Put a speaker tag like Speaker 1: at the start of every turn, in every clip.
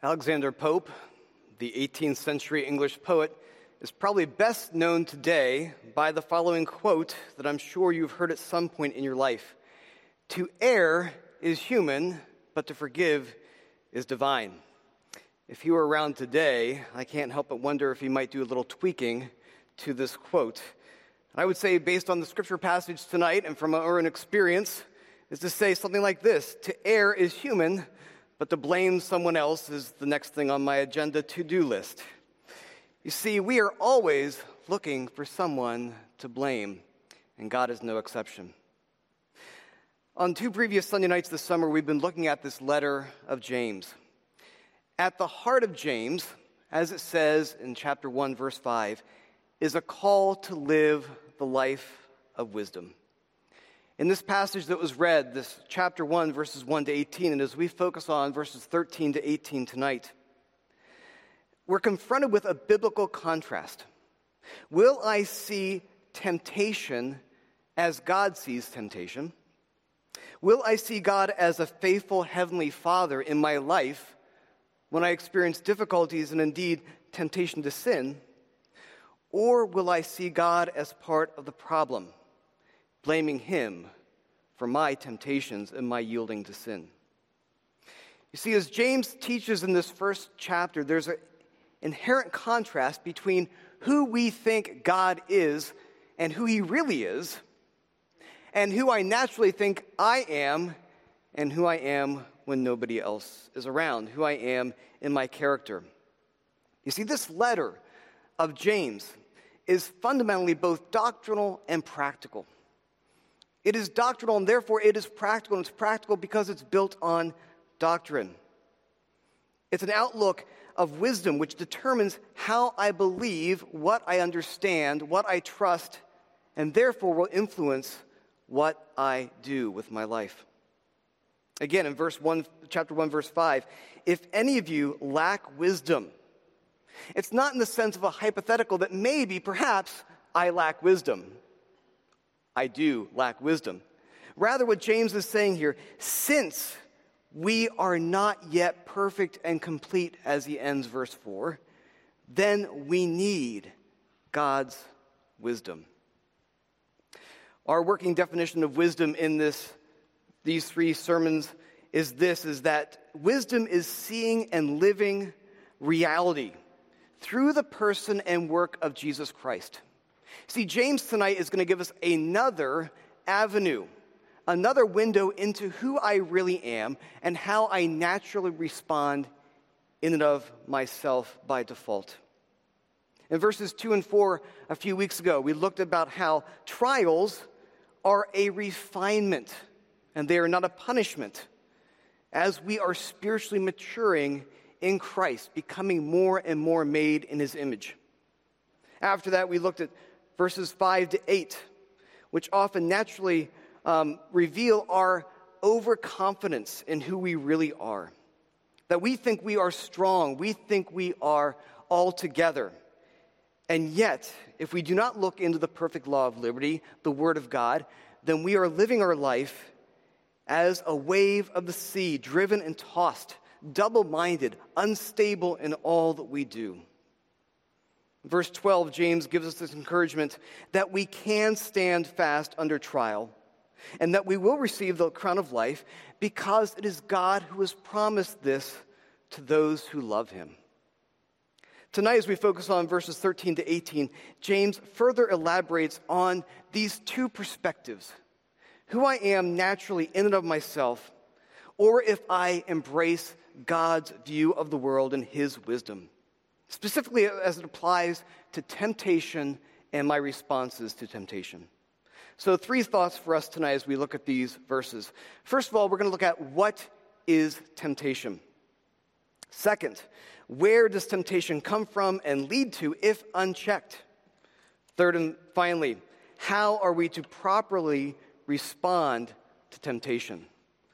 Speaker 1: Alexander Pope, the 18th century English poet, is probably best known today by the following quote that I'm sure you've heard at some point in your life. "To err is human, but to forgive is divine." If he were around today, I can't help but wonder if he might do a little tweaking to this quote. I would say, based on the scripture passage tonight and from our own experience, is to say something like this: to err is human, but to blame someone else is the next thing on my agenda to-do list. You see, we are always looking for someone to blame, and God is no exception. On 2 previous Sunday nights this summer, we've been looking at this letter of James. At the heart of James, as it says in chapter 1, verse 5, is a call to live the life of wisdom. In this passage that was read, this chapter 1, verses 1 to 18, and as we focus on verses 13 to 18 tonight, we're confronted with a biblical contrast. Will I see temptation as God sees temptation? Will I see God as a faithful heavenly Father in my life when I experience difficulties and indeed temptation to sin? Or will I see God as part of the problem, blaming him for my temptations and my yielding to sin? You see, as James teaches in this first chapter, there's an inherent contrast between who we think God is and who he really is, and who I naturally think I am and who I am when nobody else is around, who I am in my character. You see, this letter of James is fundamentally both doctrinal and practical. It is doctrinal, and therefore it is practical, and it's practical because it's built on doctrine. It's an outlook of wisdom which determines how I believe, what I understand, what I trust, and therefore will influence what I do with my life. Again, in chapter 1, verse 5, if any of you lack wisdom, it's not in the sense of a hypothetical that maybe, perhaps, I lack wisdom. I do lack wisdom. Rather, what James is saying here, since we are not yet perfect and complete, as he ends verse 4, then we need God's wisdom. Our working definition of wisdom in these 3 sermons is that wisdom is seeing and living reality through the person and work of Jesus Christ. See, James tonight is going to give us another avenue, another window into who I really am and how I naturally respond in and of myself by default. In verses 2 and 4 a few weeks ago, we looked about how trials are a refinement and they are not a punishment as we are spiritually maturing in Christ, becoming more and more made in his image. After that, we looked at verses 5 to 8, which often naturally reveal our overconfidence in who we really are. That we think we are strong, we think we are all together. And yet, if we do not look into the perfect law of liberty, the Word of God, then we are living our life as a wave of the sea, driven and tossed, double-minded, unstable in all that we do. Verse 12, James gives us this encouragement that we can stand fast under trial and that we will receive the crown of life because it is God who has promised this to those who love him. Tonight, as we focus on verses 13 to 18, James further elaborates on these 2 perspectives: who I am naturally in and of myself, or if I embrace God's view of the world and his wisdom, specifically as it applies to temptation and my responses to temptation. So 3 thoughts for us tonight as we look at these verses. First of all, we're going to look at what is temptation. Second, where does temptation come from and lead to if unchecked? Third and finally, how are we to properly respond to temptation?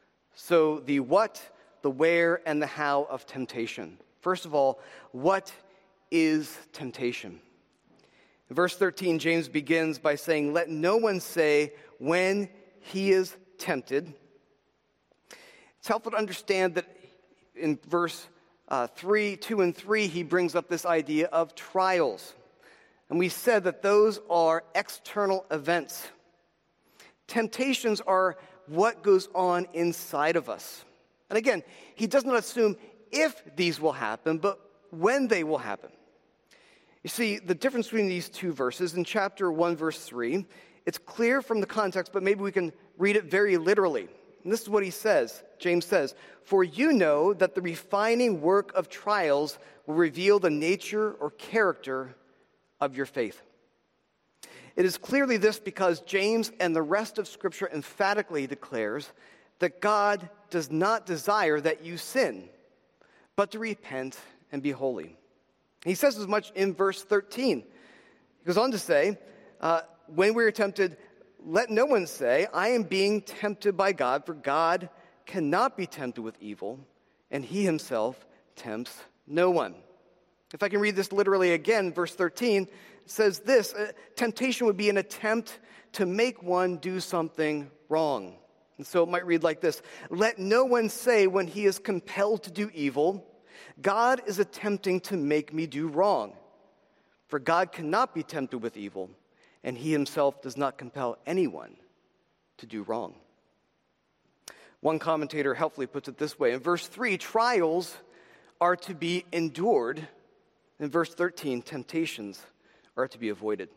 Speaker 1: So the what, the where, and the how of temptation. First of all, what is temptation? In verse 13, James begins by saying, "Let no one say when he is tempted." It's helpful to understand that in verse 2 and 3, he brings up this idea of trials. And we said that those are external events. Temptations are what goes on inside of us. And again, he does not assume if these will happen, but when they will happen. You see, the difference between these two verses, in chapter 1, verse 3, it's clear from the context, but maybe we can read it very literally. And this is what he says. James says, "For you know that the refining work of trials will reveal the nature or character of your faith." It is clearly this because James and the rest of Scripture emphatically declares that God does not desire that you sin, but to repent and be holy. He says as much in verse 13. He goes on to say, when we are tempted, let no one say, I am being tempted by God, for God cannot be tempted with evil, and he himself tempts no one. If I can read this literally again, verse 13 says this, temptation would be an attempt to make one do something wrong. And so it might read like this, let no one say when he is compelled to do evil, God is attempting to make me do wrong. For God cannot be tempted with evil, and he himself does not compel anyone to do wrong. One commentator helpfully puts it this way. In verse 3, trials are to be endured. In verse 13, temptations are to be avoided.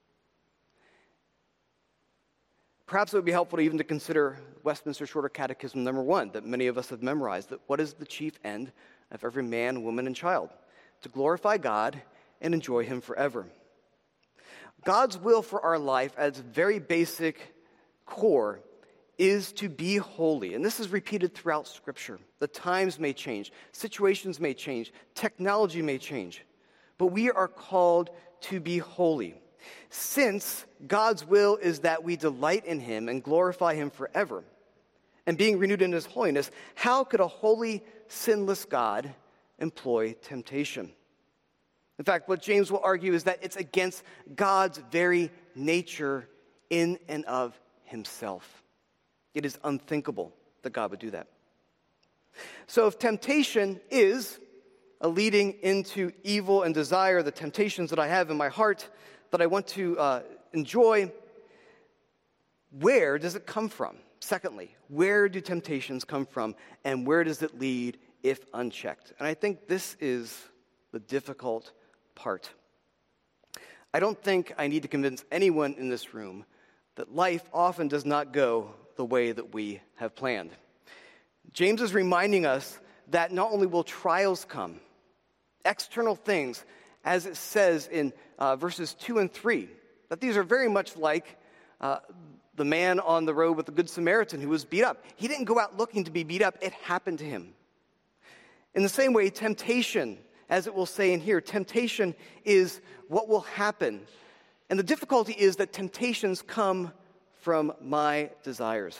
Speaker 1: Perhaps it would be helpful even to consider Westminster Shorter Catechism number 1 that many of us have memorized, that what is the chief end of every man, woman, and child? To glorify God and enjoy him forever. God's will for our life at its very basic core is to be holy. And this is repeated throughout Scripture. The times may change, situations may change, technology may change, but we are called to be holy. Since God's will is that we delight in him and glorify him forever, and being renewed in his holiness, how could a holy, sinless God employ temptation? In fact, what James will argue is that it's against God's very nature in and of himself. It is unthinkable that God would do that. So if temptation is a leading into evil and desire, the temptations that I have in my heart that I want to enjoy, where does it come from? Secondly, where do temptations come from, and where does it lead if unchecked? And I think this is the difficult part. I don't think I need to convince anyone in this room that life often does not go the way that we have planned. James is reminding us that not only will trials come, external things, as it says in verses 2 and 3, that these are very much like the man on the road with the Good Samaritan who was beat up. He didn't go out looking to be beat up. It happened to him. In the same way, temptation, as it will say in here, temptation is what will happen. And the difficulty is that temptations come from my desires.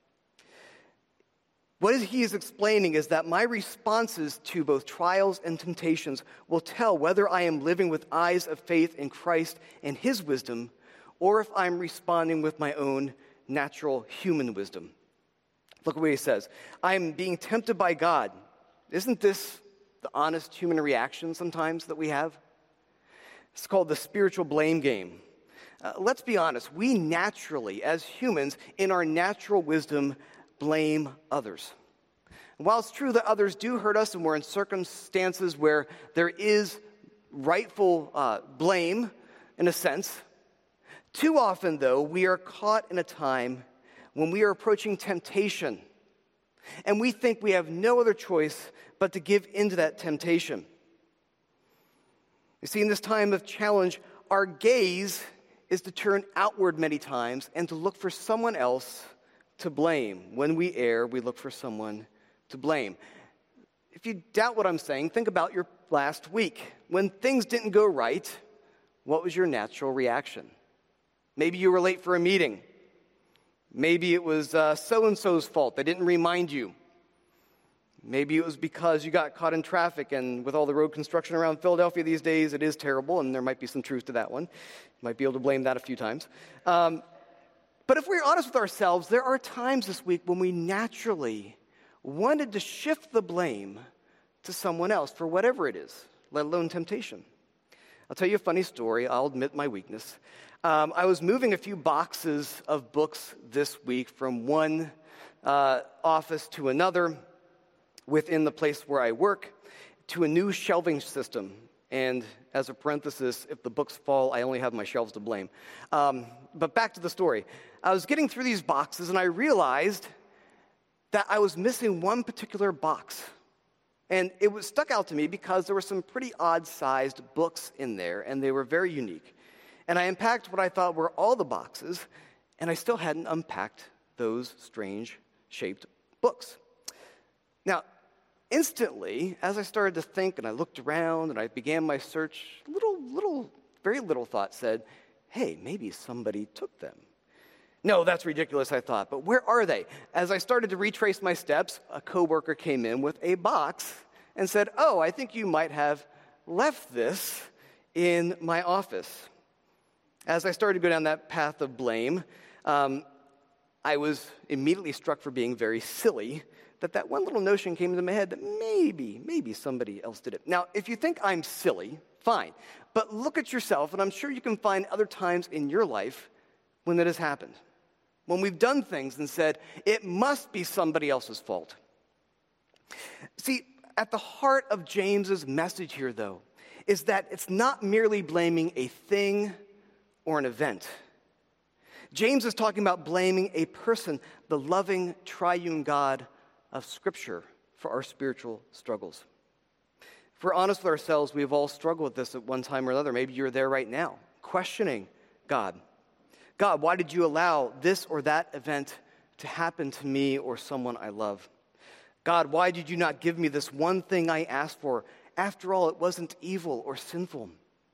Speaker 1: What he is explaining is that my responses to both trials and temptations will tell whether I am living with eyes of faith in Christ and his wisdom, or if I'm responding with my own natural human wisdom. Look at what he says. I am being tempted by God. Isn't this the honest human reaction sometimes that we have? It's called the spiritual blame game. Let's be honest. We naturally, as humans, in our natural wisdom, blame others. And while it's true that others do hurt us and we're in circumstances where there is rightful blame, in a sense, too often, though, we are caught in a time when we are approaching temptation, and we think we have no other choice but to give into that temptation. You see, in this time of challenge, our gaze is to turn outward many times and to look for someone else to blame. When we err, we look for someone to blame. If you doubt what I'm saying, think about your last week. When things didn't go right, what was your natural reaction? Maybe you were late for a meeting. Maybe it was so-and-so's fault. They didn't remind you. Maybe it was because you got caught in traffic, and with all the road construction around Philadelphia these days, it is terrible, and there might be some truth to that one. You might be able to blame that a few times. But if we're honest with ourselves, there are times this week when we naturally wanted to shift the blame to someone else for whatever it is, let alone temptation. I'll tell you a funny story. I'll admit my weakness. I was moving a few boxes of books this week from one office to another within the place where I work to a new shelving system. And as a parenthesis, if the books fall, I only have my shelves to blame. But back to the story. I was getting through these boxes, and I realized that I was missing one particular box. And it was stuck out to me because there were some pretty odd-sized books in there, and they were very unique. And I unpacked what I thought were all the boxes, and I still hadn't unpacked those strange-shaped books. Now, instantly, as I started to think and I looked around and I began my search, very little thought said, hey, maybe somebody took them. No, that's ridiculous, I thought, but where are they? As I started to retrace my steps, a coworker came in with a box and said, oh, I think you might have left this in my office. As I started to go down that path of blame, I was immediately struck for being very silly that one little notion came into my head that maybe somebody else did it. Now, if you think I'm silly, fine. But look at yourself, and I'm sure you can find other times in your life when that has happened. When we've done things and said, it must be somebody else's fault. See, at the heart of James's message here, though, is that it's not merely blaming a thing or an event. James is talking about blaming a person, the loving triune God of Scripture, for our spiritual struggles. If we're honest with ourselves, we've all struggled with this at one time or another. Maybe you're there right now, questioning God. God, why did you allow this or that event to happen to me or someone I love? God, why did you not give me this one thing I asked for? After all, it wasn't evil or sinful.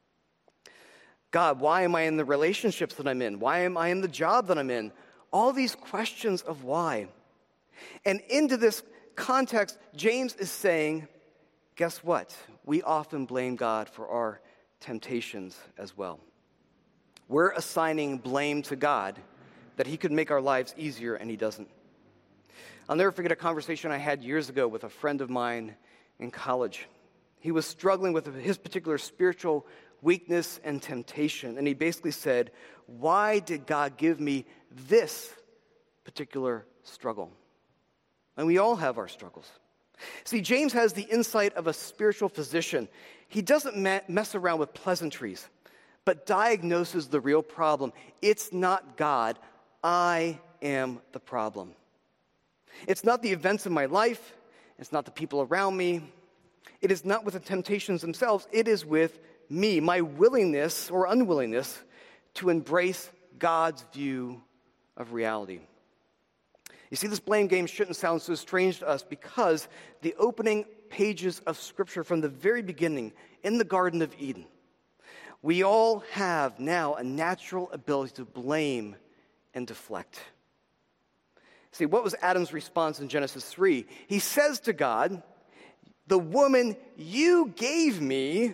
Speaker 1: God, why am I in the relationships that I'm in? Why am I in the job that I'm in? All these questions of why. And into this context, James is saying, guess what? We often blame God for our temptations as well. We're assigning blame to God that he could make our lives easier, and he doesn't. I'll never forget a conversation I had years ago with a friend of mine in college. He was struggling with his particular spiritual weakness and temptation, and he basically said, why did God give me this particular struggle? And we all have our struggles. See, James has the insight of a spiritual physician. He doesn't mess around with pleasantries, but diagnoses the real problem. It's not God. I am the problem. It's not the events of my life. It's not the people around me. It is not with the temptations themselves. It is with me, my willingness or unwillingness to embrace God's view of reality. You see, this blame game shouldn't sound so strange to us because the opening pages of Scripture from the very beginning in the Garden of Eden, we all have now a natural ability to blame and deflect. See, what was Adam's response in Genesis 3? He says to God, the woman you gave me,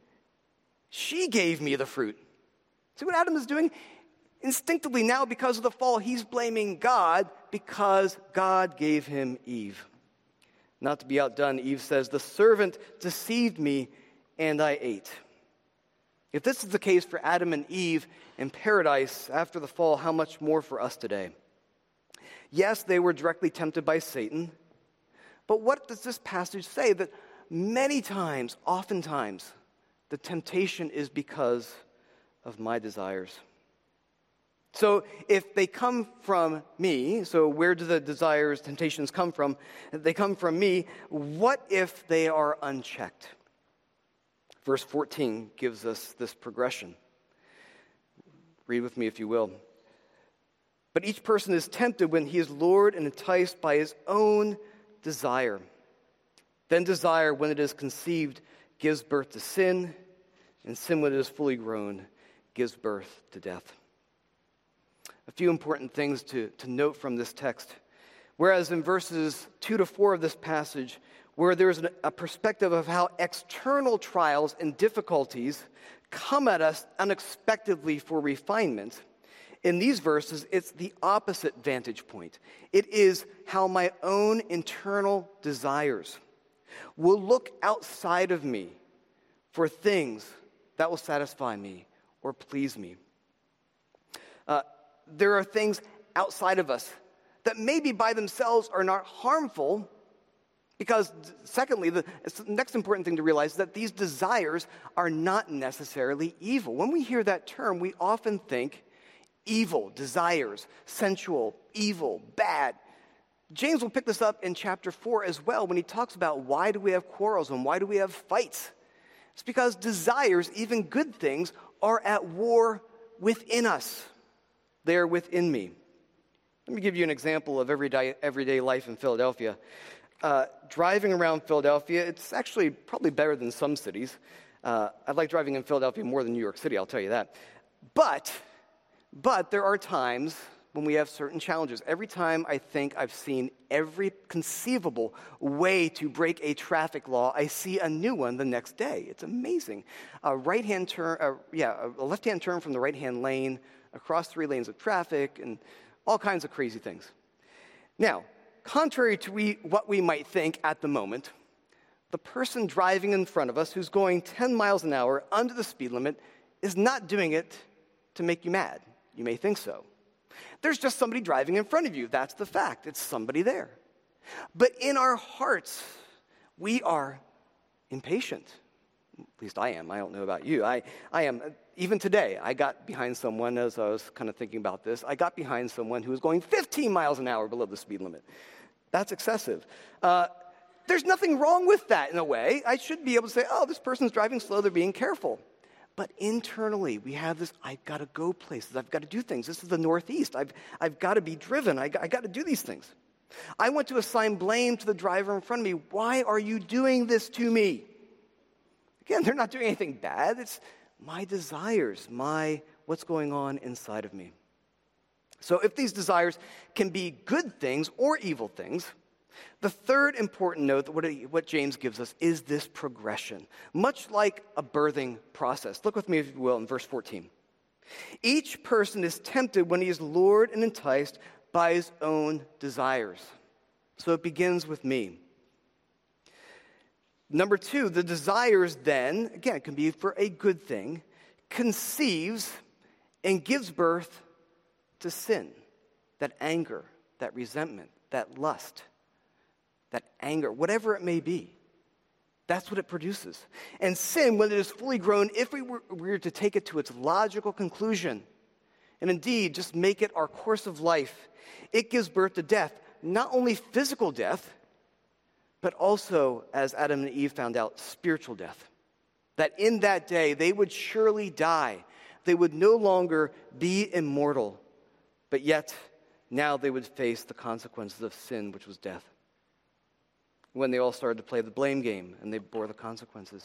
Speaker 1: she gave me the fruit. See what Adam is doing? Instinctively now, because of the fall, he's blaming God because God gave him Eve. Not to be outdone, Eve says, the servant deceived me and I ate. If this is the case for Adam and Eve in paradise after the fall, how much more for us today? Yes, they were directly tempted by Satan, but what does this passage say? That many times, oftentimes, the temptation is because of my desires. So if they come from me, so where do the desires, temptations come from? If they come from me, what if they are unchecked? Verse 14 gives us this progression. Read with me if you will. But each person is tempted when he is lured and enticed by his own desire. Then desire, when it is conceived, gives birth to sin, and sin, when it is fully grown, gives birth to death. A few important things to note from this text. Whereas in verses 2 to 4 of this passage, where there's a perspective of how external trials and difficulties come at us unexpectedly for refinement, in these verses, it's the opposite vantage point. It is how my own internal desires, will look outside of me for things that will satisfy me or please me. There are things outside of us that maybe by themselves are not harmful, because secondly, the next important thing to realize is that these desires are not necessarily evil. When we hear that term, we often think evil, desires, sensual, evil, bad. James will pick this up in chapter 4 as well when he talks about why do we have quarrels and why do we have fights. It's because desires, even good things, are at war within us. They are within me. Let me give you an example of everyday life in Philadelphia. Driving around Philadelphia, it's actually probably better than some cities. I like driving in Philadelphia more than New York City, I'll tell you that. But there are times when we have certain challenges. Every time I think I've seen every conceivable way to break a traffic law, I see a new one the next day. It's amazing. A left-hand turn from the right-hand lane, across 3 lanes of traffic, and all kinds of crazy things. Now, contrary to what we might think at the moment, the person driving in front of us who's going 10 miles an hour under the speed limit is not doing it to make you mad. You may think so. There's just somebody driving in front of you. That's the fact. It's somebody there. But in our hearts, we are impatient. At least I am. I don't know about you. I am. Even today, I got behind someone as I was kind of thinking about this. I got behind someone who was going 15 miles an hour below the speed limit. That's excessive. There's nothing wrong with that in a way. I should be able to say, oh, this person's driving slow. They're being careful. But internally, we have this, I've got to go places. I've got to do things. This is the Northeast. I've got to be driven. I got to do these things. I want to assign blame to the driver in front of me. Why are you doing this to me? Again, they're not doing anything bad. It's my desires, what's going on inside of me. So if these desires can be good things or evil things, the third important note that what James gives us is this progression, much like a birthing process. Look with me, if you will, in verse 14. Each person is tempted when he is lured and enticed by his own desires. So it begins with me. Number 2, the desires then, again, it can be for a good thing, conceives and gives birth to sin, that anger, that resentment, that lust, that anger, whatever it may be. That's what it produces. And sin, when it is fully grown, if we were to take it to its logical conclusion, and indeed just make it our course of life, it gives birth to death, not only physical death, but also, as Adam and Eve found out, spiritual death. That in that day, they would surely die. They would no longer be immortal, but yet now they would face the consequences of sin, which was death. When they all started to play the blame game, and they bore the consequences.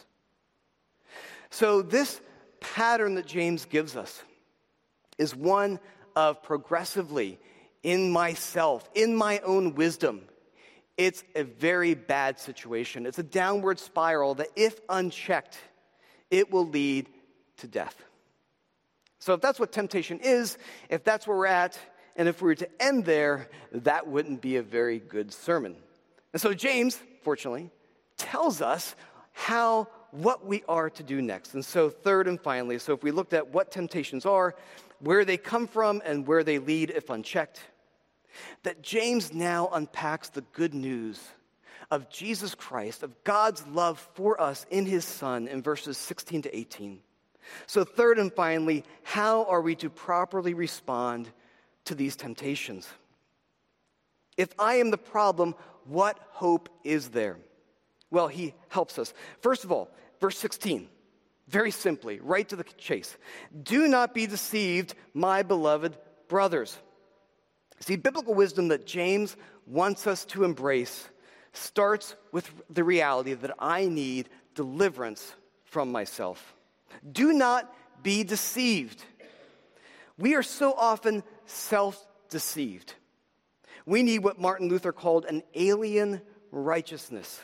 Speaker 1: So this pattern that James gives us is one of progressively, in myself, in my own wisdom, it's a very bad situation. It's a downward spiral that, if unchecked, it will lead to death. So if that's what temptation is, if that's where we're at, and if we were to end there, that wouldn't be a very good sermon. And so James, fortunately, tells us what we are to do next. And so third and finally, so if we looked at what temptations are, where they come from, and where they lead if unchecked, that James now unpacks the good news of Jesus Christ, of God's love for us in his Son in verses 16 to 18. So third and finally, how are we to properly respond to these temptations? If I am the problem, what hope is there? Well, he helps us. First of all, verse 16, very simply, right to the chase. Do not be deceived, my beloved brothers. See, biblical wisdom that James wants us to embrace starts with the reality that I need deliverance from myself. Do not be deceived. We are so often self-deceived. We need what Martin Luther called an alien righteousness.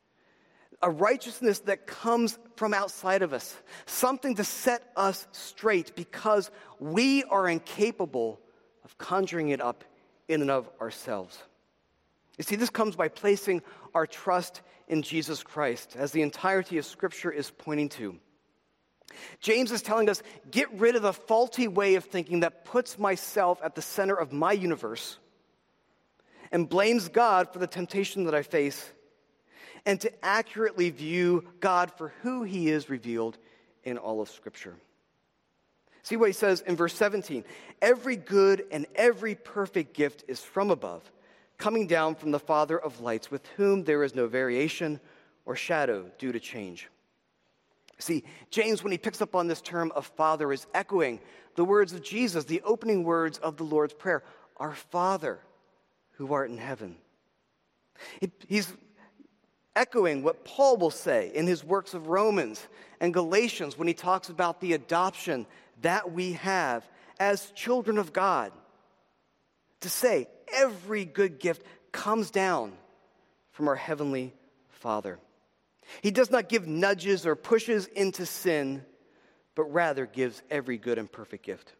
Speaker 1: A righteousness that comes from outside of us. Something to set us straight because we are incapable of conjuring it up in and of ourselves. You see, this comes by placing our trust in Jesus Christ, as the entirety of Scripture is pointing to. James is telling us, get rid of the faulty way of thinking that puts myself at the center of my universe and blames God for the temptation that I face, and to accurately view God for who he is revealed in all of Scripture. See what he says in verse 17. Every good and every perfect gift is from above, coming down from the Father of lights, with whom there is no variation or shadow due to change. See, James, when he picks up on this term of Father, is echoing the words of Jesus, the opening words of the Lord's Prayer, Our Father, who art in heaven. He's echoing what Paul will say in his works of Romans and Galatians when he talks about the adoption that we have as children of God. To say every good gift comes down from our heavenly Father. He does not give nudges or pushes into sin, but rather gives every good and perfect gift.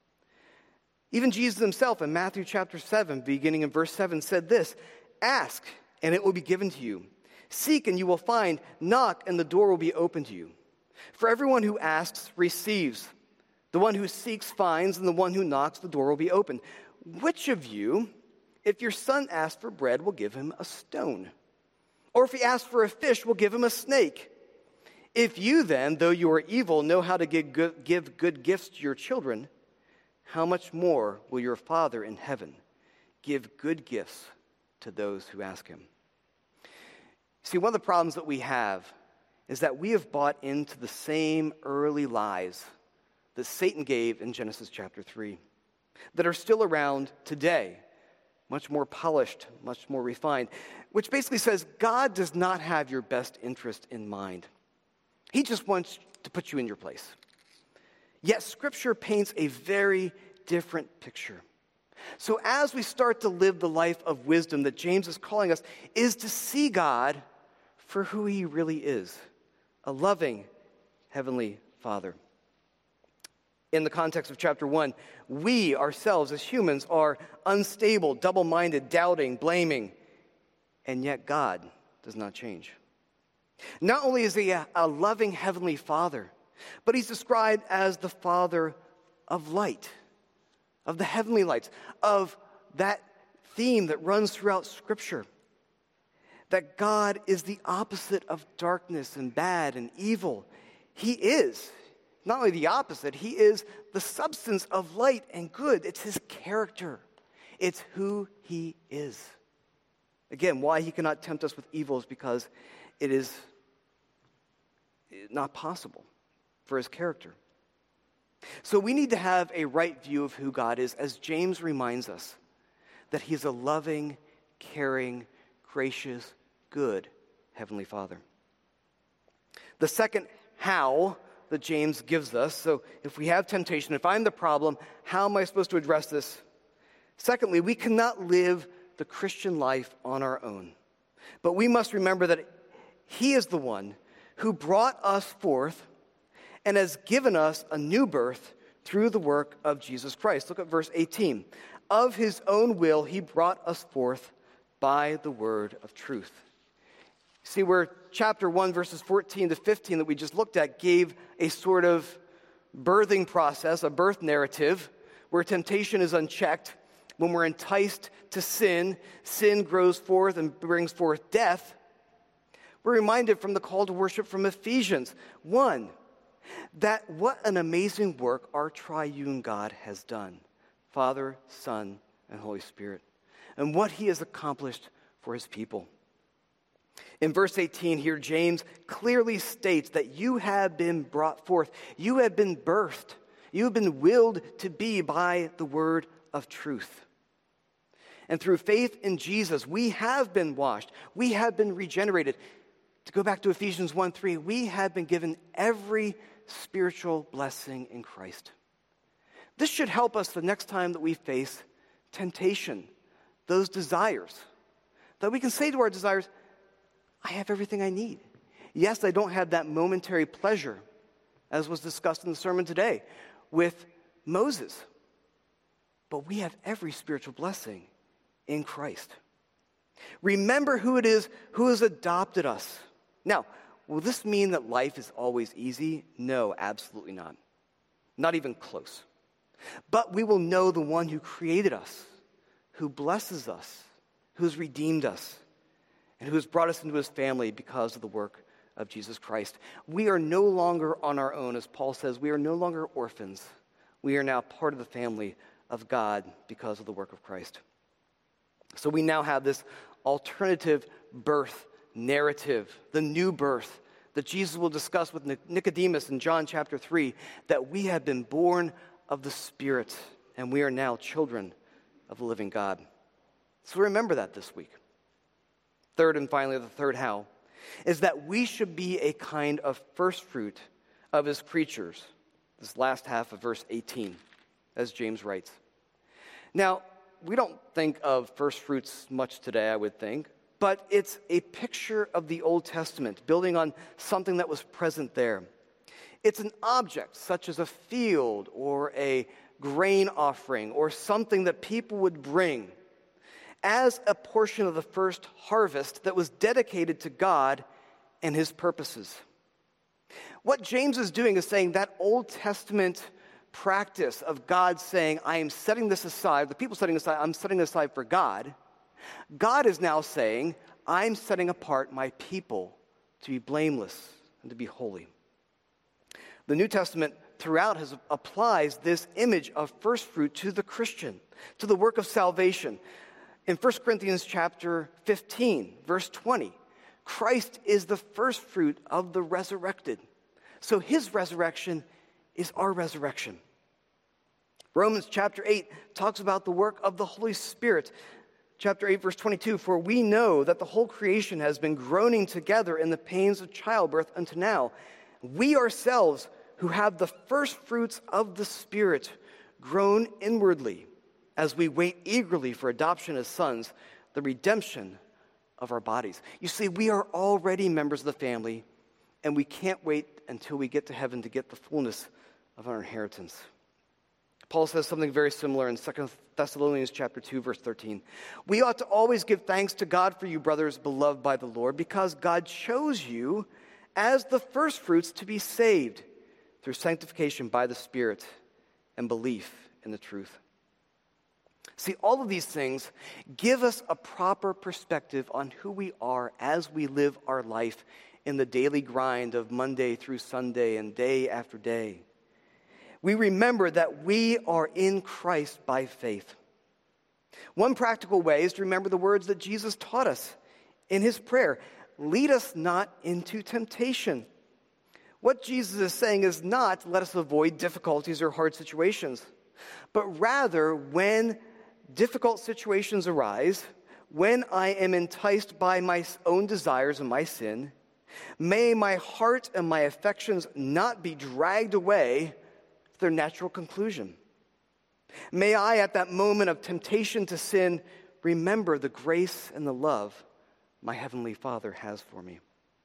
Speaker 1: Even Jesus himself in Matthew chapter 7, beginning in verse 7, said this, Ask, and it will be given to you. Seek, and you will find. Knock, and the door will be opened to you. For everyone who asks receives. The one who seeks finds, and the one who knocks, the door will be opened. Which of you, if your son asks for bread, will give him a stone? Or if he asks for a fish, will give him a snake? If you then, though you are evil, know how to give good gifts to your children, how much more will your Father in heaven give good gifts to those who ask him? See, one of the problems that we have is that we have bought into the same early lies that Satan gave in Genesis chapter 3, that are still around today, much more polished, much more refined, which basically says God does not have your best interest in mind. He just wants to put you in your place. Yet Scripture paints a very different picture. So as we start to live the life of wisdom that James is calling us, is to see God for who he really is, a loving heavenly Father. In the context of chapter 1, we ourselves as humans are unstable, double-minded, doubting, blaming, and yet God does not change. Not only is he a loving heavenly Father, but he's described as the Father of light, of the heavenly lights, of that theme that runs throughout Scripture, that God is the opposite of darkness and bad and evil. He is not only the opposite, he is the substance of light and good. It's his character. It's who he is. Again, why he cannot tempt us with evil is because it is not possible for his character. So we need to have a right view of who God is, as James reminds us that he's a loving, caring, gracious, good Heavenly Father. The second how that James gives us, so if we have temptation, if I'm the problem, how am I supposed to address this? Secondly, we cannot live the Christian life on our own, but we must remember that he is the one who brought us forth and has given us a new birth through the work of Jesus Christ. Look at verse 18. Of his own will he brought us forth by the word of truth. See, where chapter 1, verses 14 to 15 that we just looked at gave a sort of birthing process, a birth narrative, where temptation is unchecked. When we're enticed to sin, sin grows forth and brings forth death. We're reminded from the call to worship from Ephesians 1 that what an amazing work our triune God has done, Father, Son, and Holy Spirit, and what he has accomplished for his people. In verse 18 here, James clearly states that you have been brought forth, you have been birthed, you have been willed to be by the word of truth. And through faith in Jesus, we have been washed, we have been regenerated. To go back to Ephesians 1:3, we have been given every spiritual blessing in Christ. This should help us the next time that we face temptation, those desires, that we can say to our desires, I have everything I need. Yes, I don't have that momentary pleasure, as was discussed in the sermon today with Moses, but we have every spiritual blessing in Christ. Remember who it is who has adopted us. Now, will this mean that life is always easy? No, absolutely not. Not even close. But we will know the one who created us, who blesses us, who has redeemed us, and who has brought us into his family because of the work of Jesus Christ. We are no longer on our own. As Paul says, we are no longer orphans. We are now part of the family of God because of the work of Christ. So we now have this alternative birth narrative, the new birth that Jesus will discuss with Nicodemus in John chapter 3, that we have been born of the Spirit, and we are now children of the living God. So remember that this week. Third and finally, the third how, is that we should be a kind of first fruit of his creatures. This last half of verse 18, as James writes. Now, we don't think of first fruits much today, I would think, but it's a picture of the Old Testament, building on something that was present there. It's an object, such as a field or a grain offering or something that people would bring as a portion of the first harvest that was dedicated to God and his purposes. What James is doing is saying that Old Testament practice of God saying, I am setting this aside, the people setting aside, I'm setting this aside for God. God is now saying, I'm setting apart my people to be blameless and to be holy. The New Testament throughout applies this image of first fruit to the Christian, to the work of salvation. In 1 Corinthians chapter 15, verse 20, Christ is the first fruit of the resurrected. So his resurrection is our resurrection. Romans chapter 8 talks about the work of the Holy Spirit. Chapter 8, verse 22, for we know that the whole creation has been groaning together in the pains of childbirth unto now. We ourselves, who have the first fruits of the Spirit, groan inwardly as we wait eagerly for adoption as sons, the redemption of our bodies. You see, we are already members of the family, and we can't wait until we get to heaven to get the fullness of our inheritance. Paul says something very similar in 2 Thessalonians chapter 2, verse 13. We ought to always give thanks to God for you, brothers, beloved by the Lord, because God chose you as the first fruits to be saved through sanctification by the Spirit and belief in the truth. See, all of these things give us a proper perspective on who we are as we live our life in the daily grind of Monday through Sunday and day after day. We remember that we are in Christ by faith. One practical way is to remember the words that Jesus taught us in his prayer. Lead us not into temptation. What Jesus is saying is not let us avoid difficulties or hard situations, but rather when difficult situations arise, when I am enticed by my own desires and my sin, may my heart and my affections not be dragged away to their natural conclusion. May I, at that moment of temptation to sin, remember the grace and the love my Heavenly Father has for me.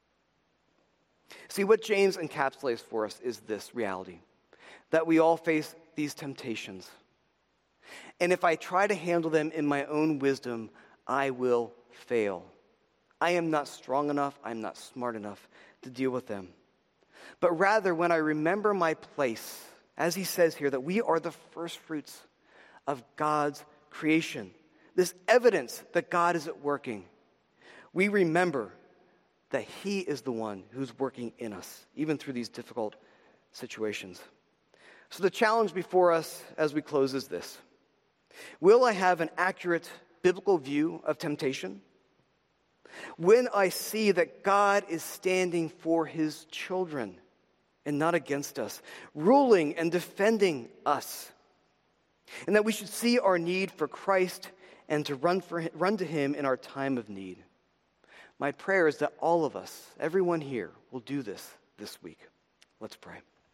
Speaker 1: See, what James encapsulates for us is this reality, that we all face these temptations. And if I try to handle them in my own wisdom, I will fail. I am not strong enough, I'm not smart enough to deal with them. But rather, when I remember my place, as he says here, that we are the first fruits of God's creation, this evidence that God is at working, we remember that he is the one who's working in us, even through these difficult situations. So the challenge before us as we close is this. Will I have an accurate biblical view of temptation? When I see that God is standing for his children and not against us, ruling and defending us, and that we should see our need for Christ and to run to him in our time of need. My prayer is that all of us, everyone here, will do this week. Let's pray.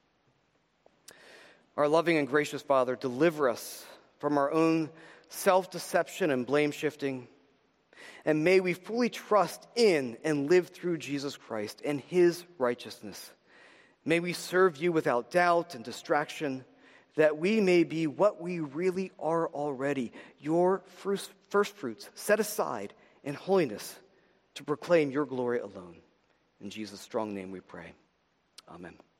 Speaker 1: Our loving and gracious Father, deliver us from our own self-deception and blame-shifting, and may we fully trust in and live through Jesus Christ and his righteousness. May we serve you without doubt and distraction, that we may be what we really are already, your first fruits set aside in holiness to proclaim your glory alone. In Jesus' strong name we pray. Amen.